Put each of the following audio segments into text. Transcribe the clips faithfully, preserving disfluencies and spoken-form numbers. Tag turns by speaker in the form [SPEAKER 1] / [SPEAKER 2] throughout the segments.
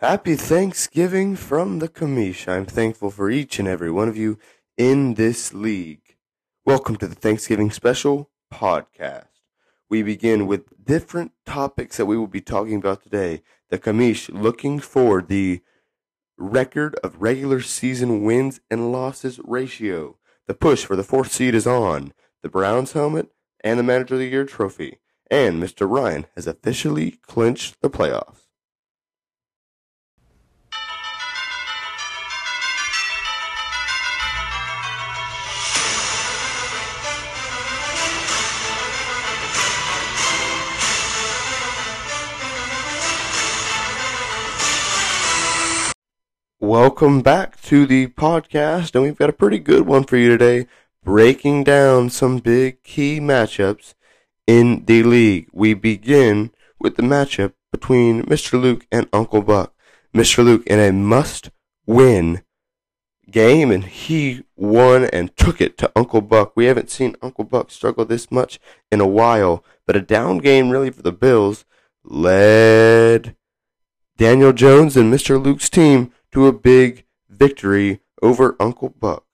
[SPEAKER 1] Happy Thanksgiving from the Kamish. I'm thankful for each and every one of you in this league. Welcome to the Thanksgiving Special podcast. We begin with different topics that we will be talking about today. The Kamish looking for the record of regular season wins and losses ratio. The push for the fourth seed is on. The Browns helmet and the Manager of the Year trophy. And Mister Ryan has officially clinched the playoffs. Welcome back to the podcast, and we've got a pretty good one for you today, breaking down some big key matchups in the league. We begin with the matchup between Mister Luke and Uncle Buck. Mister Luke in a must-win game, and he won and took it to Uncle Buck. We haven't seen Uncle Buck struggle this much in a while, but a down game really for the Bills led Daniel Jones and Mister Luke's team to a big victory over Uncle Buck.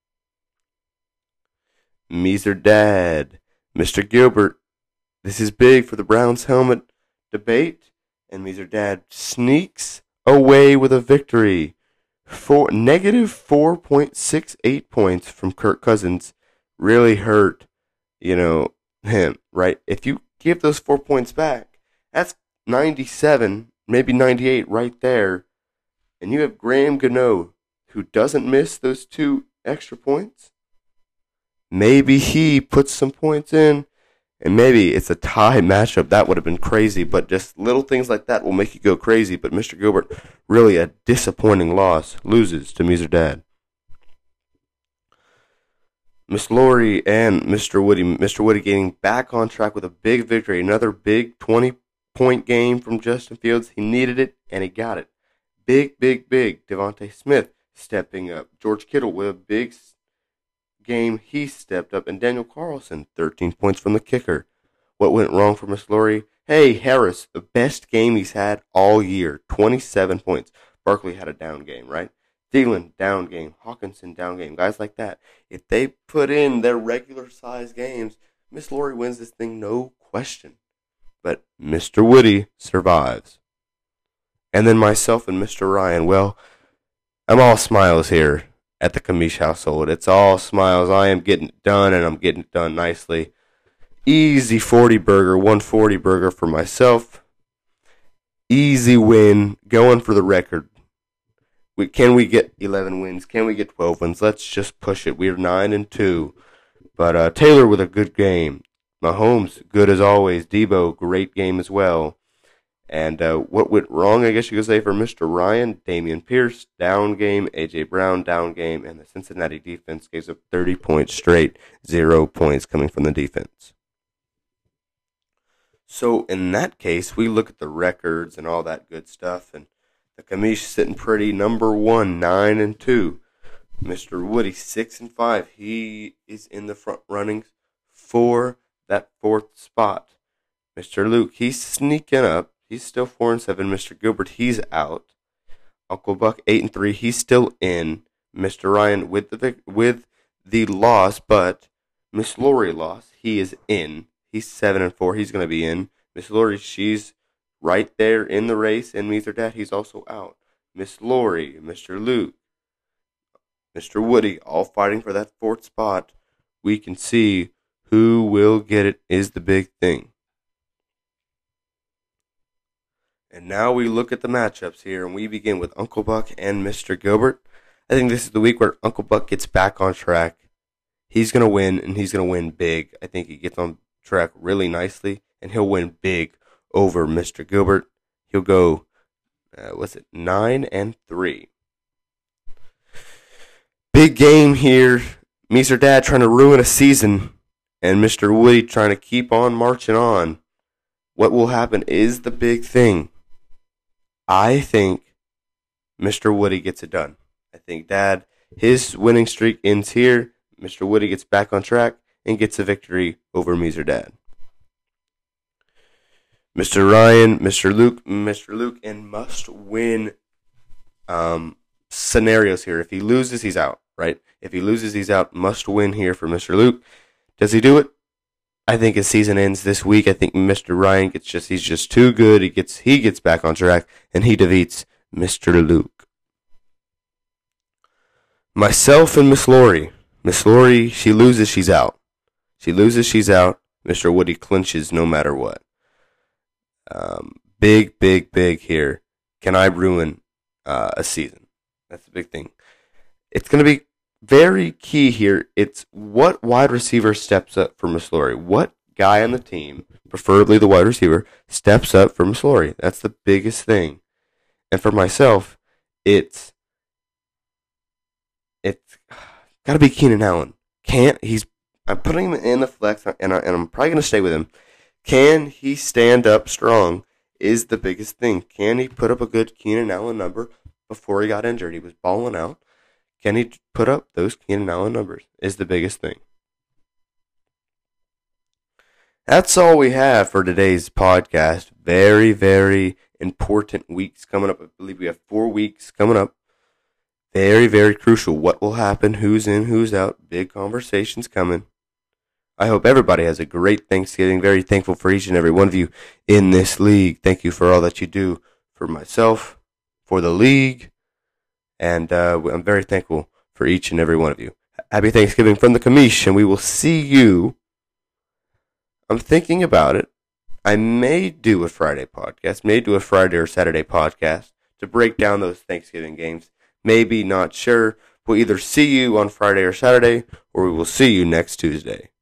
[SPEAKER 1] Meeser Dad, Mister Gilbert, this is big for the Browns helmet debate, and Meeser Dad sneaks away with a victory. For negative four point six eight points from Kirk Cousins really hurt, you know, him, right? If you give those four points back, that's ninety-seven, maybe ninety-eight right there. And you have Graham Gano, who doesn't miss those two extra points. Maybe he puts some points in, and maybe it's a tie matchup. That would have been crazy, but just little things like that will make you go crazy. But Mister Gilbert, really a disappointing loss, loses to Meeser Dad. Miss Lori and Mister Woody. Mister Woody getting back on track with a big victory. Another big twenty-point game from Justin Fields. He needed it, and he got it. Big, big, big. Devontae Smith stepping up. George Kittle with a big game. He stepped up. And Daniel Carlson, thirteen points from the kicker. What went wrong for Miss Lori? Hey, Harris, the best game he's had all year. twenty-seven points. Barkley had a down game, right? Thielen, down game. Hawkinson, down game. Guys like that. If they put in their regular size games, Miss Lori wins this thing, no question. But Mister Woody survives. And then myself and Mister Ryan. Well, I'm all smiles here at the Kamish household. It's all smiles. I am getting it done, and I'm getting it done nicely. Easy forty burger, one forty burger for myself. Easy win, going for the record. We, can we get eleven wins? Can we get twelve wins? Let's just push it. We're nine and two. But uh, Taylor with a good game. Mahomes, good as always. Debo, great game as well. And uh, what went wrong, I guess you could say, for Mister Ryan? Dameon Pierce, down game. A J. Brown, down game. And the Cincinnati defense gave up thirty points straight. Zero points coming from the defense. So in that case, we look at the records and all that good stuff. And the Kamish sitting pretty. Number one, nine and two. Mister Woody, six and five. He is in the front runnings for that fourth spot. Mister Luke, he's sneaking up. He's still four and seven. Mister Gilbert, he's out. Uncle Buck, eight and three. He's still in. Mister Ryan with the with the loss, but Miss Lori lost. He is in. He's seven and four. He's gonna be in. Miss Lori, she's right there in the race, and Meeser Dad, he's also out. Miss Lori, Mister Luke, Mister Woody, all fighting for that fourth spot. We can see who will get it is the big thing. And now we look at the matchups here, and we begin with Uncle Buck and Mister Gilbert. I think this is the week where Uncle Buck gets back on track. He's going to win, and he's going to win big. I think he gets on track really nicely, and he'll win big over Mister Gilbert. He'll go, uh, what's it, nine and three. Big game here. Meeser Dad trying to ruin a season, and Mister Woody trying to keep on marching on. What will happen is the big thing. I think Mister Woody gets it done. I think Dad, his winning streak ends here. Mister Woody gets back on track and gets a victory over Meeser Dad. Mister Ryan, Mister Luke, Mister Luke, and must-win um, scenarios here. If he loses, he's out, right? If he loses, he's out. Must win here for Mister Luke. Does he do it? I think his season ends this week. I think Mister Ryan gets just he's just too good. He gets he gets back on track and he defeats Mister Luke. Myself and Miss Lori. Miss Lori, she loses, she's out. She loses, she's out. Mister Woody clinches no matter what. Um, big, big, big here. Can I ruin uh, a season? That's the big thing. It's going to be very key here. It's what wide receiver steps up for Miss Lori. What guy on the team, preferably the wide receiver, steps up for Miss Lori. That's the biggest thing. And for myself, it's it's got to be Keenan Allen. Can't he's I'm putting him in the flex, and, I, and I'm probably going to stay with him. Can he stand up strong is the biggest thing. Can he put up a good Keenan Allen number before he got injured? He was balling out. Can he put up those Keenan Allen numbers is the biggest thing. That's all we have for today's podcast. Very, very important weeks coming up. I believe we have four weeks coming up. Very, very crucial. What will happen? Who's in? Who's out? Big conversations coming. I hope everybody has a great Thanksgiving. Very thankful for each and every one of you in this league. Thank you for all that you do for myself, for the league, and uh, I'm very thankful for each and every one of you. Happy Thanksgiving from the Kamish, and we will see you. I'm thinking about it. I may do a Friday podcast, may do a Friday or Saturday podcast to break down those Thanksgiving games. Maybe, not sure. We'll either see you on Friday or Saturday, or we will see you next Tuesday.